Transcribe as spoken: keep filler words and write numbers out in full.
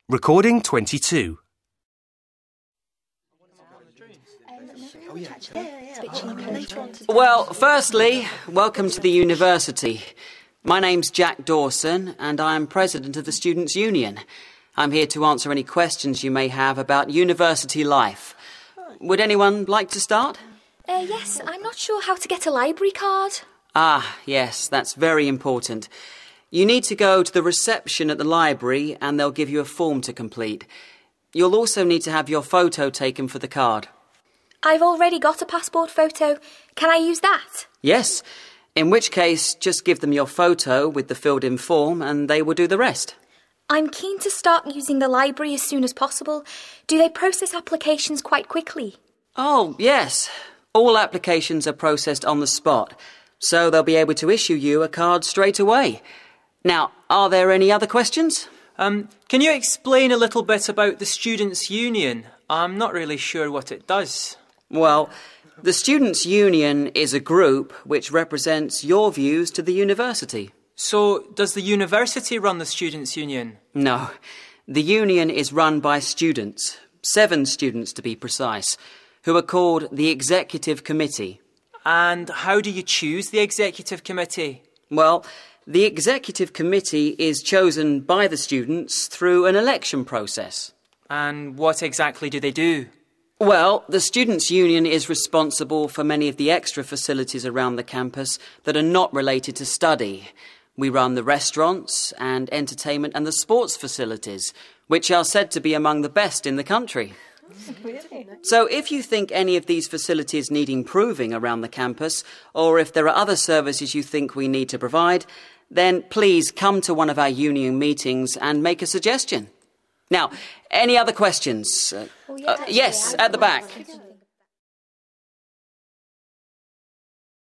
Recording twenty-two. Well, firstly, welcome to the university. My name's Jack Dawson, and I am president of the Students' Union. I'm here to answer any questions you may have about university life. Would anyone like to start? Uh, yes, I'm not sure how to get a library card. Ah, yes, that's very important. You need to go to the reception at the library and they'll give you a form to complete. You'll also need to have your photo taken for the card. I've already got a passport photo. Can I use that? Yes, in which case just give them your photo with the filled-in form and they will do the rest. I'm keen to start using the library as soon as possible. Do they process applications quite quickly? Oh, yes. All applications are processed on the spot, so they'll be able to issue you a card straight away. Now, are there any other questions? Um, can you explain a little bit about the Students' Union? I'm not really sure what it does. Well, the Students' Union is a group which represents your views to the university. So, does the university run the Students' Union? No, the union is run by students, seven students to be precise, who are called the Executive Committee. And how do you choose the Executive Committee? Well, the Executive Committee is chosen by the students through an election process. And what exactly do they do? Well, the Students' Union is responsible for many of the extra facilities around the campus that are not related to study. We run the restaurants and entertainment and the sports facilities, which are said to be among the best in the country. So if you think any of these facilities need improving around the campus, or if there are other services you think we need to provide, then please come to one of our union meetings and make a suggestion. Now, any other questions? Uh, Oh, yeah, uh, yes, at the back.